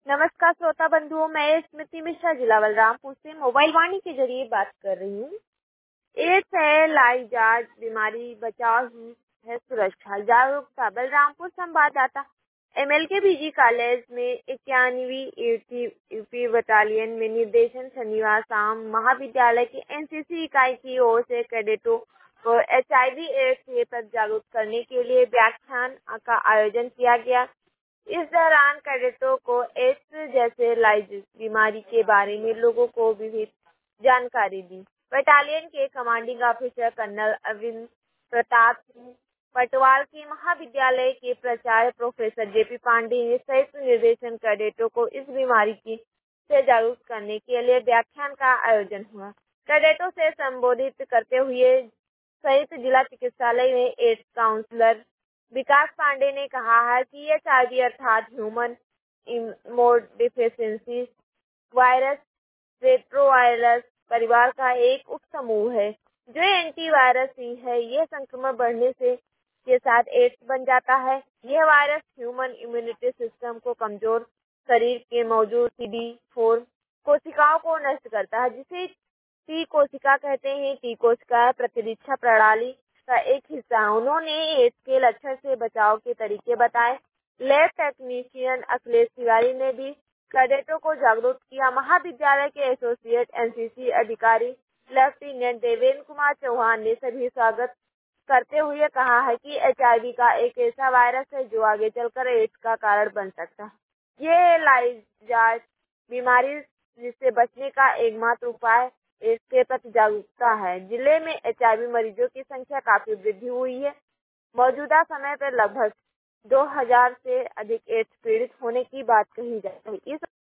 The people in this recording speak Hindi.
नमस्कार श्रोता बंधुओं, मैं स्मृति मिश्रा जिला बलरामपुर से मोबाइल वाणी के जरिए बात कर रही हूँ। एड्स है लाइजाज बीमारी, बचाव ही है सुरक्षा। जागरूकता। बलरामपुर संवाददाता। एमएलके बीजी कॉलेज में 91वीं यूपी बटालियन में निर्देशन शनिवार शाम महाविद्यालय की एनसीसी इकाई की ओर से कैडेटों को HIV एड्स के प्रति जागरूक करने के लिए व्याख्यान का आयोजन किया गया। इस दौरान कैडेटों को एड्स जैसे लाइजाज बीमारी के बारे में लोगों को विविध जानकारी दी। बटालियन के commanding officer colonel Arvind Pratap Singh Patwal की महाविद्यालय के प्राचार्य प्रोफेसर जेपी पांडे ने संयुक्त निर्देशन कैडेटों को इस बीमारी की से जागरूक करने के लिए व्याख्यान का आयोजन हुआ। कैडेटों से संबोधित करते हुए संयुक्त जिला चिकित्सालय में एड्स काउंसलर विकास पांडे ने कहा है कि HIV अर्थात ह्यूमन इम्यूनोडेफिशिएंसी वायरस रेट्रोवायरस परिवार का एक उप समूह है जो एंटीवायरस ही है। यह संक्रमण बढ़ने से के साथ एड्स बन जाता है। यह वायरस ह्यूमन इम्यूनिटी सिस्टम को कमजोर शरीर के मौजूद CD4 कोशिकाओं को नष्ट करता है, जिसे टी कोशिका कहते हैं। टी कोशिका प्रतिरक्षा प्रणाली का एक हिस्सा है। उन्होंने एड्स के लक्षण से बचाव के तरीके बताए। लैब टेक्नीशियन अखिलेश तिवारी ने भी कैडेटों को जागरूक किया। महाविद्यालय के एसोसिएट एनसीसी अधिकारी लेफ्टिनेंट देवेंद्र कुमार चौहान ने सभी स्वागत करते हुए कहा है कि HIV का एक ऐसा वायरस है जो आगे चलकर एड्स का कारण बन सकता है। ये लाइजाज बीमारी जिससे बचने का एकमात्र उपाय एड्स के प्रति जागरूकता है। जिले में HIV मरीजों की संख्या काफी वृद्धि हुई है। मौजूदा समय पर लगभग 2000 से अधिक एड्स पीड़ित होने की बात कही जाती है। इस